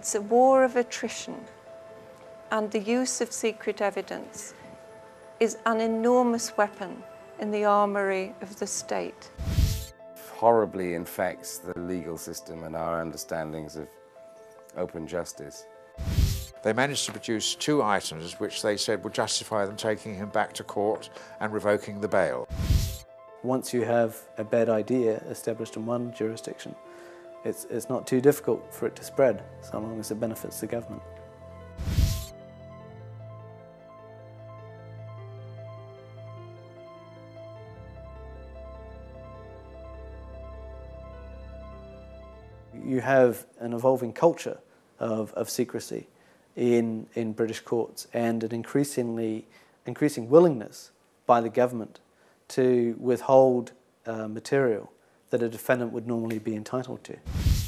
It's a war of attrition, and the use of secret evidence is an enormous weapon in the armoury of the state. Horribly infects the legal system and our understandings of open justice. They managed to produce 2 items which they said would justify them taking him back to court and revoking the bail. Once you have a bad idea established in one jurisdiction, it's not too difficult for it to spread, so long as it benefits the government. You have an evolving culture of secrecy in British courts, and an increasing willingness by the government to withhold material that a defendant would normally be entitled to.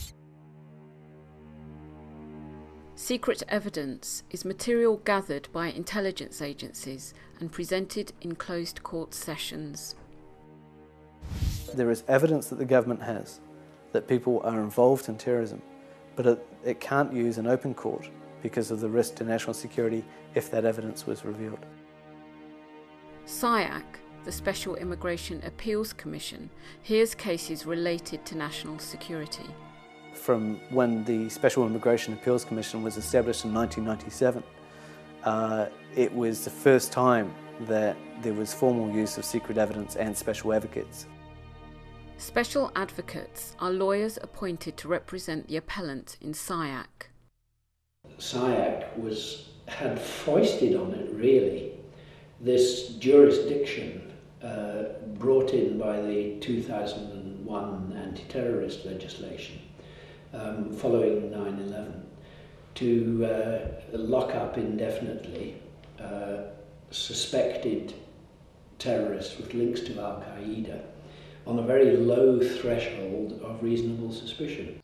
Secret evidence is material gathered by intelligence agencies and presented in closed court sessions. There is evidence that the government has that people are involved in terrorism, but it can't use an open court because of the risk to national security if that evidence was revealed. SIAC, the Special Immigration Appeals Commission, hears cases related to national security. From when the Special Immigration Appeals Commission was established in 1997, it was the first time that there was formal use of secret evidence and special advocates. Special advocates are lawyers appointed to represent the appellant in SIAC. SIAC had foisted on it, really, this jurisdiction brought in by the 2001 anti-terrorist legislation following 9/11 to lock up indefinitely suspected terrorists with links to Al-Qaeda on a very low threshold of reasonable suspicion.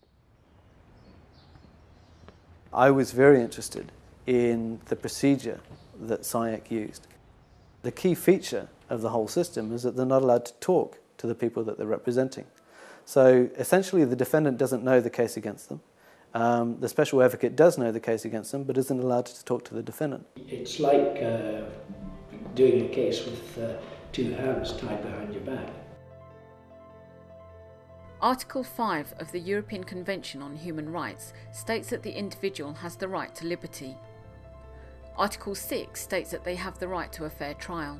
I was very interested in the procedure that SIAC used. The key feature of the whole system is that they're not allowed to talk to the people that they're representing. So essentially the defendant doesn't know the case against them. The special advocate does know the case against them, but isn't allowed to talk to the defendant. It's like doing a case with 2 hands tied behind your back. Article 5 of the European Convention on Human Rights states that the individual has the right to liberty. Article 6 states that they have the right to a fair trial.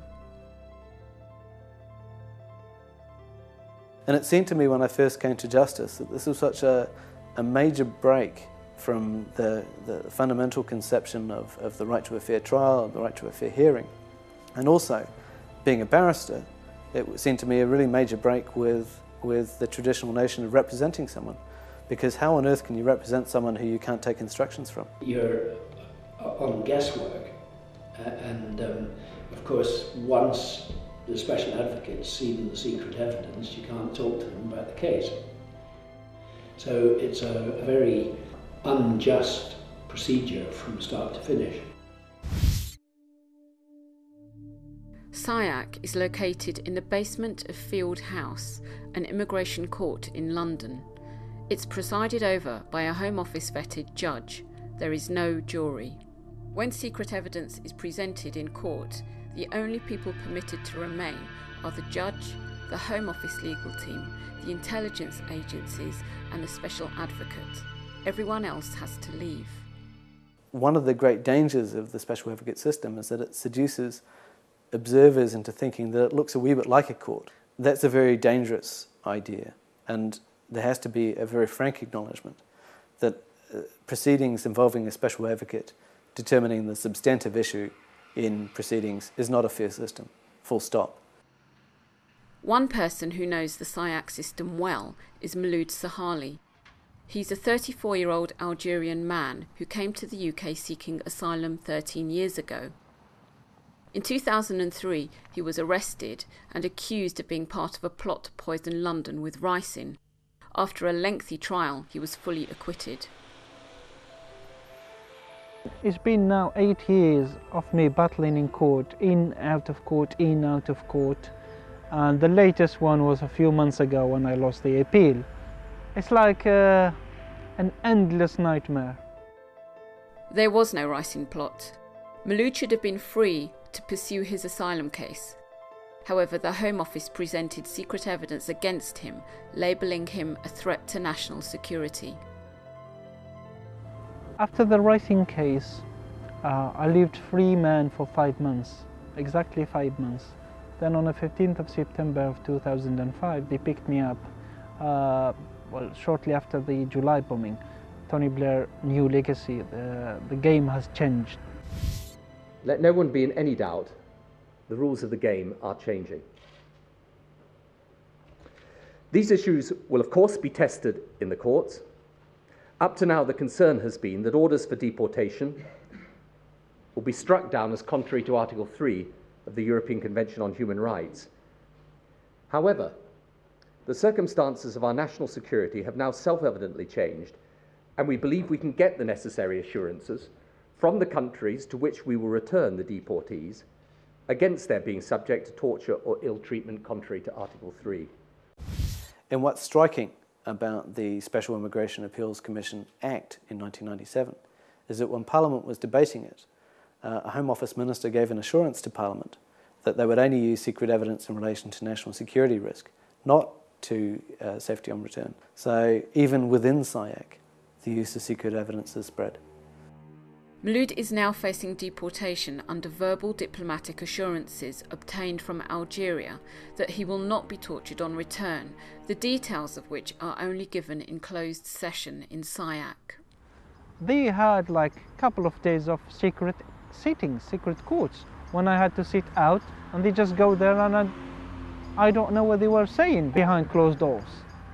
And it seemed to me when I first came to justice that this was such a major break from the fundamental conception of the right to a fair trial, the right to a fair hearing. And also, being a barrister, it seemed to me a really major break with the traditional notion of representing someone. Because how on earth can you represent someone who you can't take instructions from? You're on guesswork, and of course once the special advocate's seen the secret evidence, you can't talk to them about the case. So it's a very unjust procedure from start to finish. SIAC is located in the basement of Field House, an immigration court in London. It's presided over by a Home Office vetted judge. There is no jury. When secret evidence is presented in court, the only people permitted to remain are the judge, the Home Office legal team, the intelligence agencies and the special advocate. Everyone else has to leave. One of the great dangers of the special advocate system is that it seduces observers into thinking that it looks a wee bit like a court. That's a very dangerous idea, and there has to be a very frank acknowledgement that proceedings involving a special advocate determining the substantive issue in proceedings is not a fair system, full stop. One person who knows the SIAC system well is Maaloud Sahali. He's a 34-year-old Algerian man who came to the UK seeking asylum 13 years ago. In 2003, he was arrested and accused of being part of a plot to poison London with ricin. After a lengthy trial, he was fully acquitted. It's been now 8 years of me battling in court, in, out of court, in, out of court. And the latest one was a few months ago when I lost the appeal. It's like an endless nightmare. There was no Rising plot. Maloud should have been free to pursue his asylum case. However, the Home Office presented secret evidence against him, labelling him a threat to national security. After the Rising case, I lived free man for 5 months, exactly 5 months. Then on the 15th of September of 2005, they picked me up, shortly after the July bombing. Tony Blair, new legacy, the game has changed. Let no one be in any doubt, the rules of the game are changing. These issues will of course be tested in the courts. Up to now, the concern has been that orders for deportation will be struck down as contrary to Article 3 of the European Convention on Human Rights. However, the circumstances of our national security have now self-evidently changed, and we believe we can get the necessary assurances from the countries to which we will return the deportees against their being subject to torture or ill treatment contrary to Article 3. And what's striking about the Special Immigration Appeals Commission Act in 1997 is that when Parliament was debating it, a Home Office minister gave an assurance to Parliament that they would only use secret evidence in relation to national security risk, not to safety on return. So even within SIAC, the use of secret evidence has spread. Maloud is now facing deportation under verbal diplomatic assurances obtained from Algeria that he will not be tortured on return, the details of which are only given in closed session in SIAC. They had like a couple of days of secret sittings, secret courts, when I had to sit out, and they just go there and I don't know what they were saying behind closed doors.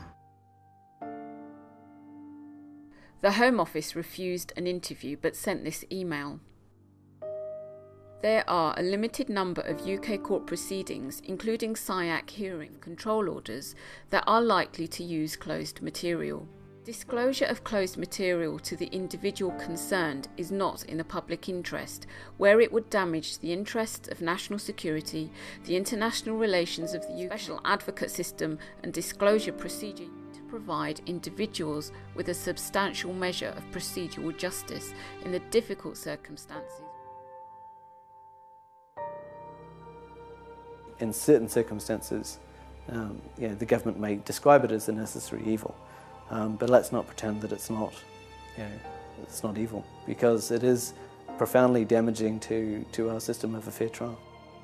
The Home Office refused an interview but sent this email. There are a limited number of UK court proceedings, including SIAC hearing control orders, that are likely to use closed material. Disclosure of closed material to the individual concerned is not in the public interest, where it would damage the interests of national security, the international relations of the UK Special Advocate System and disclosure procedure to provide individuals with a substantial measure of procedural justice in the difficult circumstances. In certain circumstances, the government may describe it as a necessary evil. But let's not pretend that it's not evil, because it is profoundly damaging to our system of a fair trial.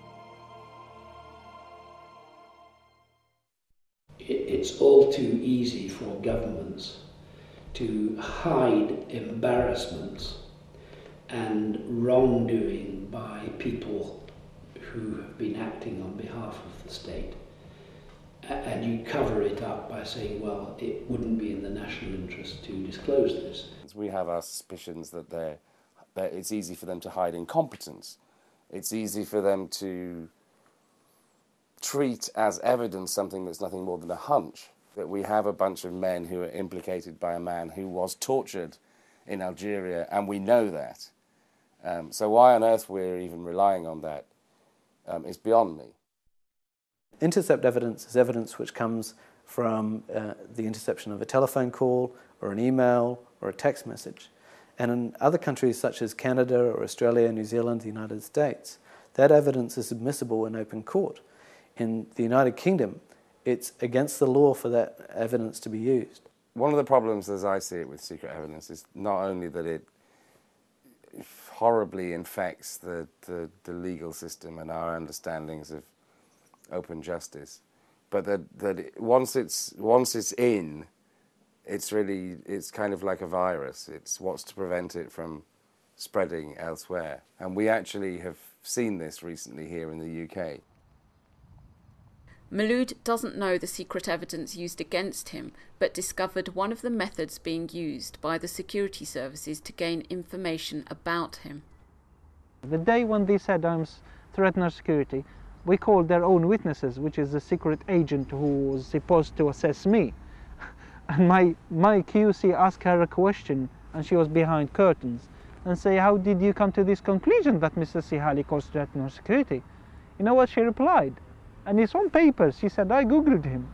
It's all too easy for governments to hide embarrassments and wrongdoing by people who have been acting on behalf of the state. And you cover it up by saying, well, it wouldn't be in the national interest to disclose this. We have our suspicions that it's easy for them to hide incompetence. It's easy for them to treat as evidence something that's nothing more than a hunch. That we have a bunch of men who are implicated by a man who was tortured in Algeria, and we know that. So why on earth we're even relying on that is beyond me. Intercept evidence is evidence which comes from the interception of a telephone call or an email or a text message. And in other countries such as Canada or Australia, New Zealand, the United States, that evidence is admissible in open court. In the United Kingdom, it's against the law for that evidence to be used. One of the problems, as I see it, with secret evidence is not only that it horribly infects the legal system and our understandings of open justice, but that once it's in, it's kind of like a virus. It's what's to prevent it from spreading elsewhere. And we actually have seen this recently here in the UK. Maloud doesn't know the secret evidence used against him, but discovered one of the methods being used by the security services to gain information about him. The day when they said I'm threatening security, we called their own witnesses, which is the secret agent who was supposed to assess me. And my QC asked her a question, and she was behind curtains, and say, how did you come to this conclusion that Mr. Sihali caused threatening security? You know what she replied? And it's on paper. She said, I Googled him.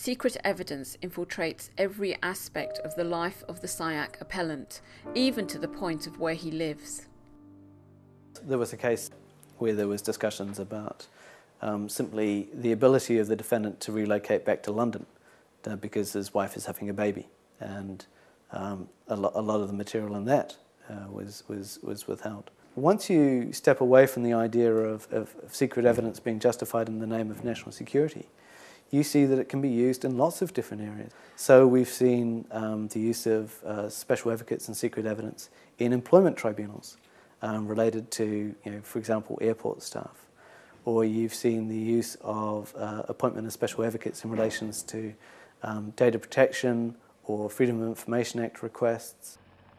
Secret evidence infiltrates every aspect of the life of the SIAC appellant, even to the point of where he lives. There was a case where there was discussions about simply the ability of the defendant to relocate back to London because his wife is having a baby, and a lot of the material in that was withheld. Once you step away from the idea of secret evidence being justified in the name of national security, you see that it can be used in lots of different areas. So we've seen the use of special advocates and secret evidence in employment tribunals related to, for example, airport staff. Or you've seen the use of appointment of special advocates in relations to data protection or Freedom of Information Act requests.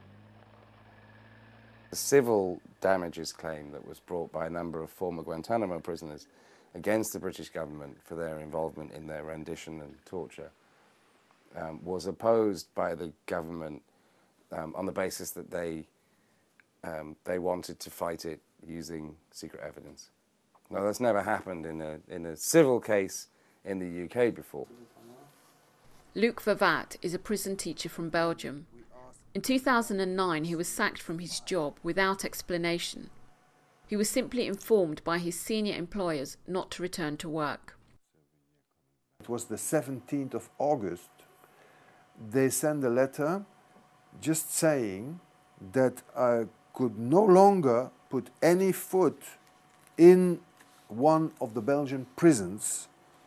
The civil damages claim that was brought by a number of former Guantanamo prisoners against the British government for their involvement in their rendition and torture was opposed by the government on the basis that they wanted to fight it using secret evidence. Now, that's never happened in a civil case in the UK before. Luc Vervat is a prison teacher from Belgium. In 2009, he was sacked from his job without explanation. He was simply informed by his senior employers not to return to work. It was the 17th of August. They sent a letter just saying that I could no longer put any foot in one of the Belgian prisons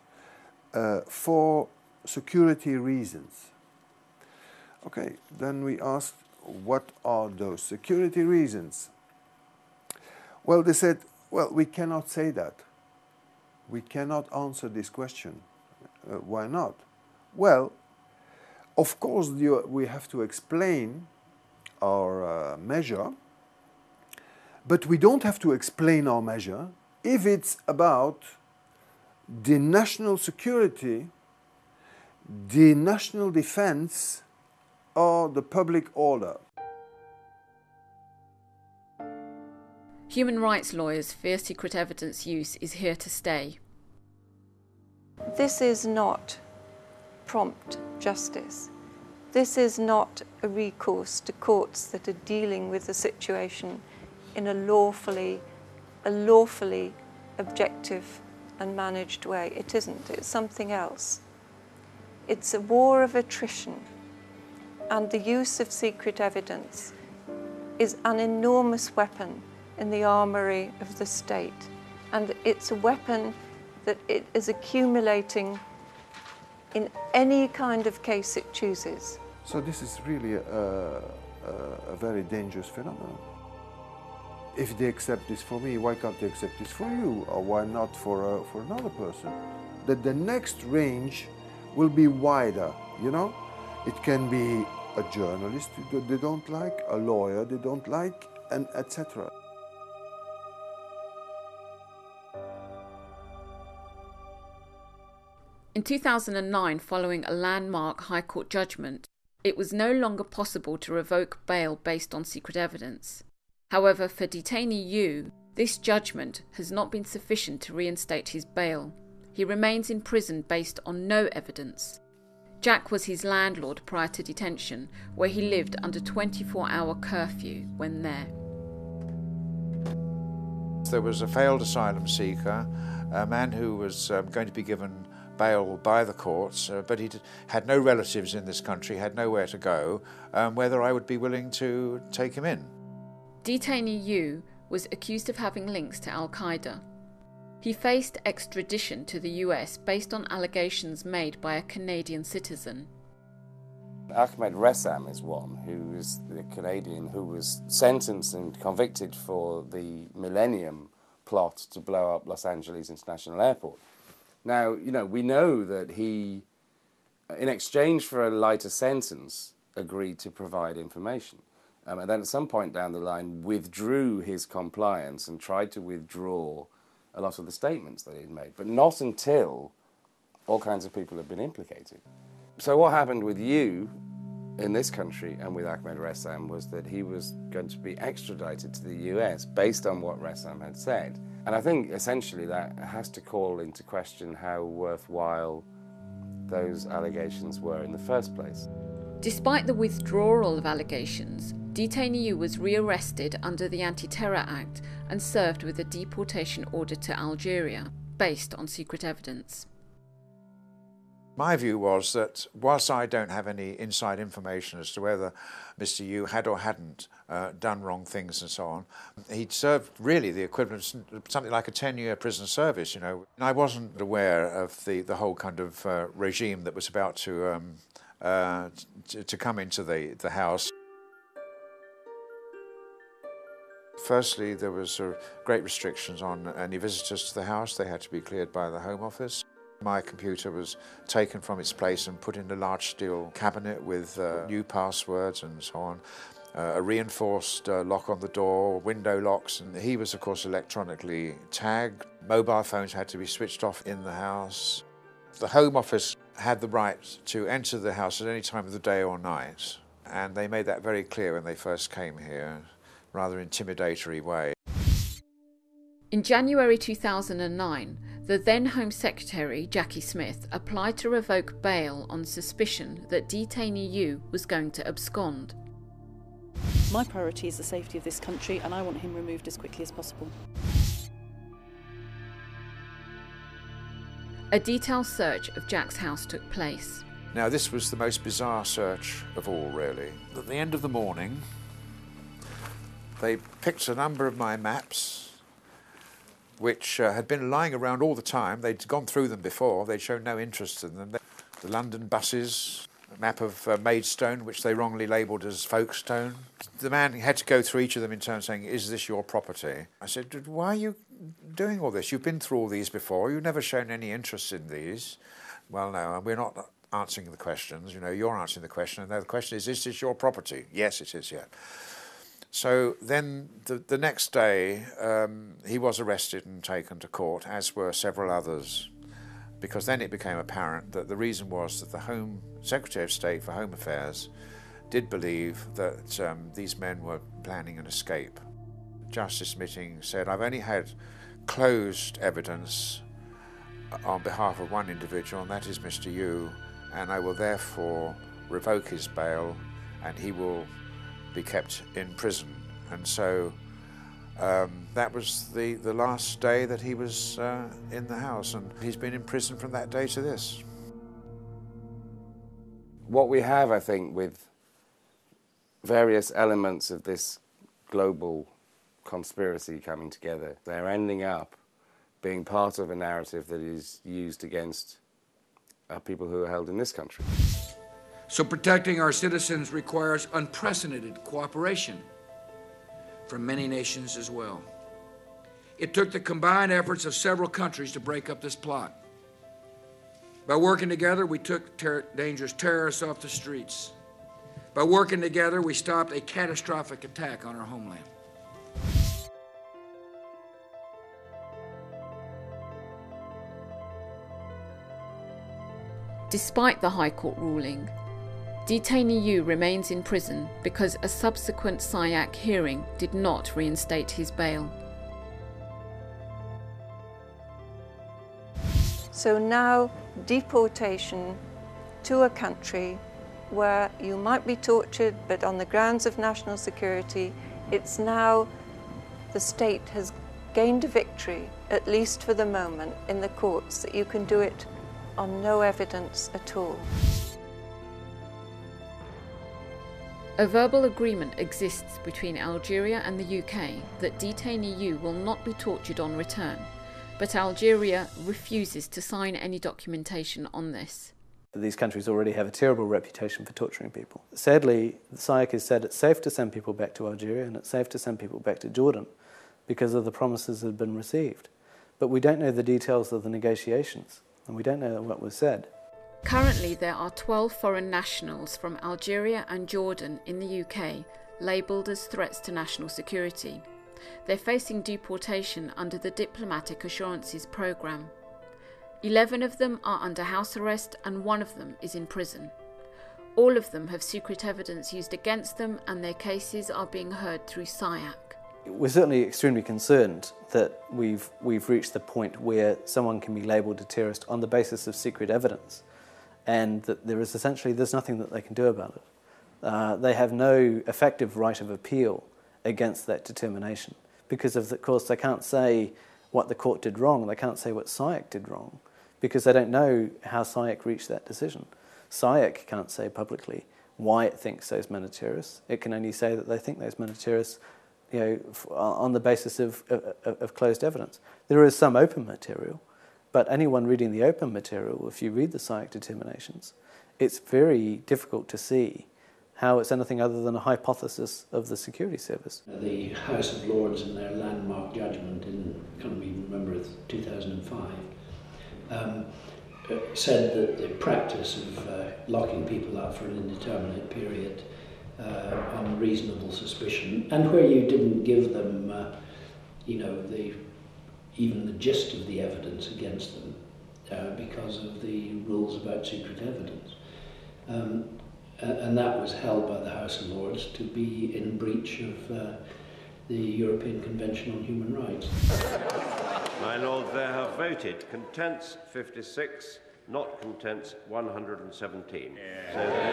for security reasons. Okay, then we asked, what are those security reasons? Well, they said, well, we cannot say that. We cannot answer this question. Why not? Well, of course, we have to explain our measure, but we don't have to explain our measure if it's about the national security, the national defense, or the public order. Human rights lawyers fear secret evidence use is here to stay. This is not prompt justice. This is not a recourse to courts that are dealing with the situation in a lawfully objective and managed way. It isn't. It's something else. It's a war of attrition, and the use of secret evidence is an enormous weapon in the armoury of the state, and it's a weapon that it is accumulating in any kind of case it chooses. So this is really a very dangerous phenomenon. If they accept this for me, why can't they accept this for you? Or why not for another person? That the next range will be wider, you know? It can be a journalist they don't like, a lawyer they don't like, and etc. In 2009, following a landmark High Court judgment, it was no longer possible to revoke bail based on secret evidence. However, for detainee Yu, this judgment has not been sufficient to reinstate his bail. He remains in prison based on no evidence. Jack was his landlord prior to detention, where he lived under 24-hour curfew when there. There was a failed asylum seeker, a man who was going to be given bail by the courts, but he had no relatives in this country, had nowhere to go, whether I would be willing to take him in. Detainee Yu was accused of having links to Al-Qaeda. He faced extradition to the US based on allegations made by a Canadian citizen. Ahmed Ressam is one, who is the Canadian who was sentenced and convicted for the Millennium plot to blow up Los Angeles International Airport. Now, you know, we know that he, in exchange for a lighter sentence, agreed to provide information. And then at some point down the line withdrew his compliance and tried to withdraw a lot of the statements that he'd made, but not until all kinds of people had been implicated. So what happened with you in this country and with Ahmed Ressam was that he was going to be extradited to the US based on what Ressam had said. And I think essentially that has to call into question how worthwhile those allegations were in the first place. Despite the withdrawal of allegations, Detainee was rearrested under the Anti-Terror Act and served with a deportation order to Algeria, based on secret evidence. My view was that whilst I don't have any inside information as to whether Mr. Yu had or hadn't done wrong things and so on, he'd served really the equivalent of something like a 10-year prison service, you know. And I wasn't aware of the whole kind of regime that was about to come into the house. Firstly, there was great restrictions on any visitors to the house. They had to be cleared by the Home Office. My computer was taken from its place and put in a large steel cabinet with new passwords and so on, a reinforced lock on the door, window locks, and he was of course electronically tagged. Mobile phones had to be switched off in the house. The Home Office had the right to enter the house at any time of the day or night, and they made that very clear when they first came here, rather intimidatory way. In January 2009, the then Home Secretary, Jackie Smith, applied to revoke bail on suspicion that Detainee Yu was going to abscond. My priority is the safety of this country, and I want him removed as quickly as possible. A detailed search of Jack's house took place. Now, this was the most bizarre search of all, really. At the end of the morning, they picked a number of my maps, which had been lying around all the time. They'd gone through them before. They'd shown no interest in them. The London buses, a map of Maidstone, which they wrongly labelled as Folkestone. The man had to go through each of them in turn saying, "Is this your property?" I said, "Why are you doing all this? You've been through all these before. You've never shown any interest in these." "Well, no, we're not answering the questions. You know, you're answering the question. And the question is this your property?" "Yes, it is, yeah." So then the next day, he was arrested and taken to court, as were several others, because then it became apparent that the reason was that the Home Secretary of State for Home Affairs did believe that these men were planning an escape. Justice Mitting said, "I've only had closed evidence on behalf of one individual, and that is Mr. Yu, and I will therefore revoke his bail, and he will be kept in prison." And so that was the last day that he was in the house, and he's been in prison from that day to this. What we have, I think, with various elements of this global conspiracy coming together, they're ending up being part of a narrative that is used against people who are held in this country. So protecting our citizens requires unprecedented cooperation from many nations as well. It took the combined efforts of several countries to break up this plot. By working together, we took dangerous terrorists off the streets. By working together, we stopped a catastrophic attack on our homeland. Despite the High Court ruling, Detainee Yu remains in prison because a subsequent SIAC hearing did not reinstate his bail. So now deportation to a country where you might be tortured, but on the grounds of national security, it's now the state has gained a victory, at least for the moment, in the courts, that you can do it on no evidence at all. A verbal agreement exists between Algeria and the UK that Detainee Yu will not be tortured on return, but Algeria refuses to sign any documentation on this. These countries already have a terrible reputation for torturing people. Sadly, the SIAC has said it's safe to send people back to Algeria and it's safe to send people back to Jordan because of the promises that have been received. But we don't know the details of the negotiations, and we don't know what was said. Currently, there are 12 foreign nationals from Algeria and Jordan in the UK labelled as threats to national security. They're facing deportation under the Diplomatic Assurances Programme. 11 of them are under house arrest and 1 of them is in prison. All of them have secret evidence used against them and their cases are being heard through SIAC. We're certainly extremely concerned that we've reached the point where someone can be labelled a terrorist on the basis of secret evidence. and that there's nothing that they can do about it. They have no effective right of appeal against that determination because, of course, they can't say what the court did wrong. They can't say what SIAC did wrong because they don't know how SIAC reached that decision. SIAC can't say publicly why it thinks those men are terrorists. It can only say that they think those men are terrorists, on the basis of closed evidence. There is some open material, but anyone reading the open material, if you read the SIAC determinations, it's very difficult to see how it's anything other than a hypothesis of the security service. The House of Lords in their landmark judgment in, I can't even remember, 2005, said that the practice of locking people up for an indeterminate period on reasonable suspicion, and where you didn't give them, even the gist of the evidence against them because of the rules about secret evidence. And that was held by the House of Lords to be in breach of the European Convention on Human Rights. My Lord, there have voted contents 56, not contents 117. Yeah. So they're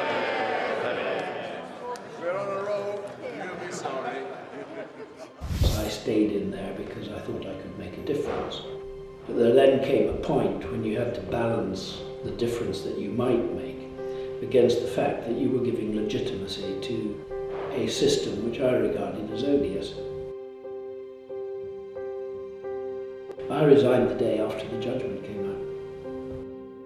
not... We're on a roll. You'll be sorry. I stayed in there because I thought I could make a difference. But there then came a point when you had to balance the difference that you might make against the fact that you were giving legitimacy to a system which I regarded as odious. I resigned the day after the judgment came out.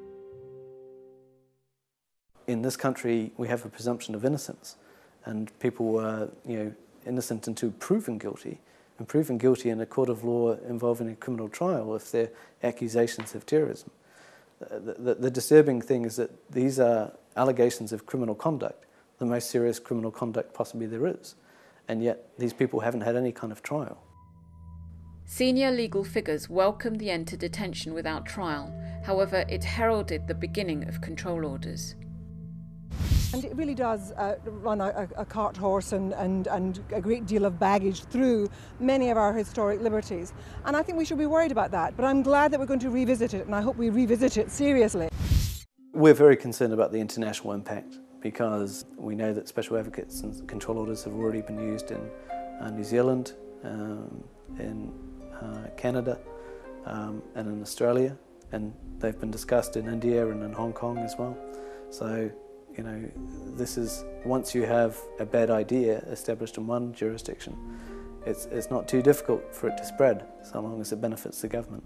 In this country, we have a presumption of innocence, and people are, innocent until proven guilty, and proven guilty in a court of law involving a criminal trial if they're accusations of terrorism. The disturbing thing is that these are allegations of criminal conduct, the most serious criminal conduct possibly there is, and yet these people haven't had any kind of trial. Senior legal figures welcomed the end to detention without trial. However, it heralded the beginning of control orders. And it really does run a cart horse and a great deal of baggage through many of our historic liberties. And I think we should be worried about that. But I'm glad that we're going to revisit it, and I hope we revisit it seriously. We're very concerned about the international impact because we know that special advocates and control orders have already been used in New Zealand, in Canada, and in Australia. And they've been discussed in India and in Hong Kong as well. So, this is, once you have a bad idea established in one jurisdiction, it's not too difficult for it to spread, so long as it benefits the government.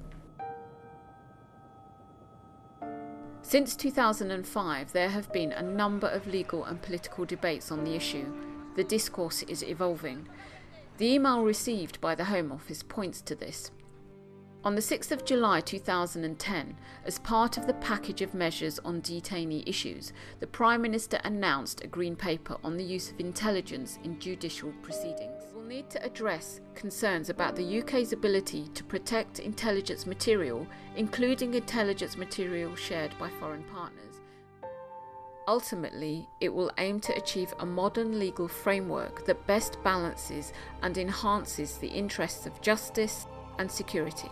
Since 2005, there have been a number of legal and political debates on the issue. The discourse is evolving. The email received by the Home Office points to this. On the 6th of July 2010, as part of the package of measures on detainee issues, the Prime Minister announced a Green Paper on the use of intelligence in judicial proceedings. We'll need to address concerns about the UK's ability to protect intelligence material, including intelligence material shared by foreign partners. Ultimately, it will aim to achieve a modern legal framework that best balances and enhances the interests of justice and security.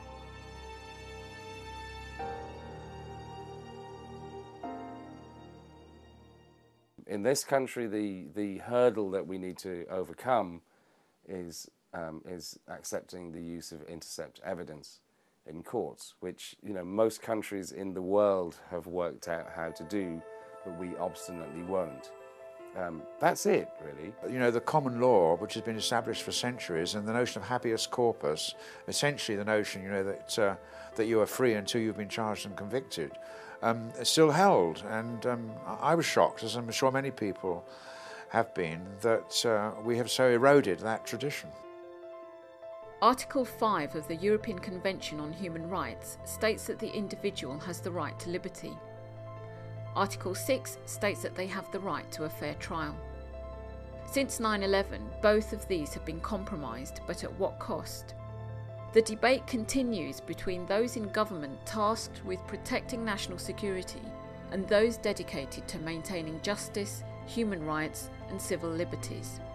In this country, the hurdle that we need to overcome is accepting the use of intercept evidence in courts, which most countries in the world have worked out how to do, but we obstinately won't. That's it, really. The common law, which has been established for centuries, and the notion of habeas corpus, essentially the notion, that you are free until you've been charged and convicted, is still held. And I was shocked, as I'm sure many people have been, that we have so eroded that tradition. Article 5 of the European Convention on Human Rights states that the individual has the right to liberty. Article 6 states that they have the right to a fair trial. Since 9/11, both of these have been compromised, but at what cost? The debate continues between those in government tasked with protecting national security and those dedicated to maintaining justice, human rights and civil liberties.